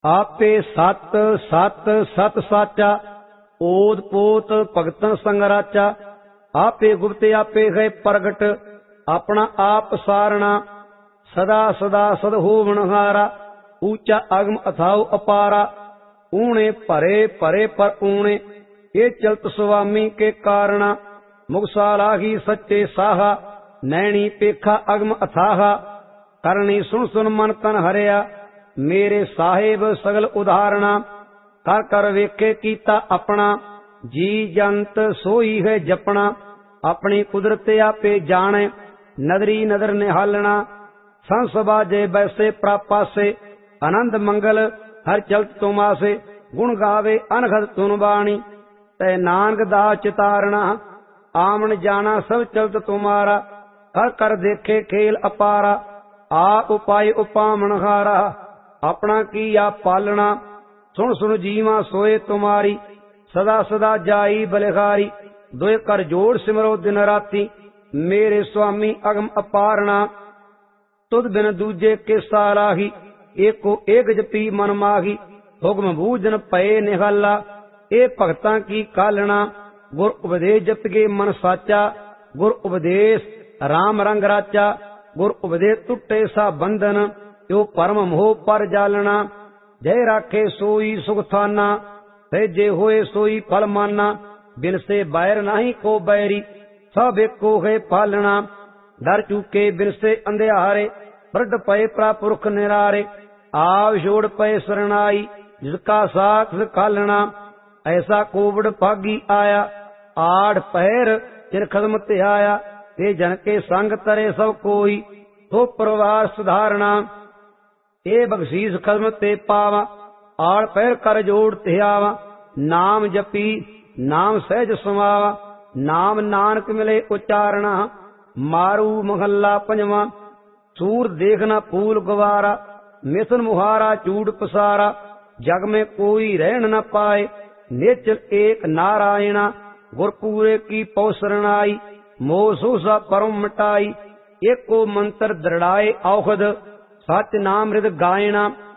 आपे सत सत सत साचा, ओत पोत भगतन संगराचा। आपे गुप्त आपे है प्रगट, अपना आप सारणा। सदा सदा सद होवन हारा, ऊंचा अगम अथाओ अपारा। ऊणे भरे भरे पर ऊणे, ये चलत स्वामी के कारणा। मुगसाला ही सच्चे साहा, नैनी पेखा अगम अथाहा। करनी सुन सुन मन तन हरिया, मेरे साहेब सगल उदाहरणा। कर कर वेखे कीता अपना, जी जंत सोई है जपना। अपनी कुदरत आपे जाने, नदरी नदर निहालना। संस बाजे बैसे प्रापासे, आनंद मंगल हर चलत तुमासे। गुण गावे अनघत तुन बाणी, तै नानक दा चितारना। आमन जाना सब चलत तुम्हारा, कर कर देखे खेल अपारा। आप उपाय उपामन हारा, अपना किया पालना। सुन सुन जीवा सोए तुम्हारी, सदा सदा जाई बलिहारी। दोए कर जोड़ सिमरो दिन राती, मेरे स्वामी अगम अपारना। तुद बिन दूजे के साराही, एको एक जपी मन माही। हुक्म बूझन पए निहाला, ए भगतां की कालना। गुर उपदेश जपगे मन साचा, गुर उपदेश राम रंग राचा। गुर उपदेश टुटे सा बंधन, यो परम मोह पर जालना। जय राखे सोई सुखथाना, भेजे होए सोई फल माना। बिन से बैर नहीं को बैरी, सब एको है पालना। डर चूके बिन से अंधियारे, प्रगट पए प्रापुरख निरारे। आव जोड़ पए शरणाई, जिसका साख खालना। ऐसा कोविड भागी आया, आड़ पहर जिन खदम त्याया। ते जन के संग तरे सब कोई, तो परिवार सुधारना। ए बख्शीस खदम ते पावा, आड़ पैर कर जोड़ त्यावा। नाम जपी नाम सहज समावा, नाम नानक मिले उचारणा। मारू महल्ला पंजवा, सूर देखना फूल गवारा। मिथुन मुहारा चूड़ पसारा, जग में कोई रहन न पाए। निश्चल एक नारायणा, गुरपूरे की पौसरणाई। मोह सोसा परम मिटाई, एको मंत्र दृढ़ाए औखद। सच नाम हृद गायना,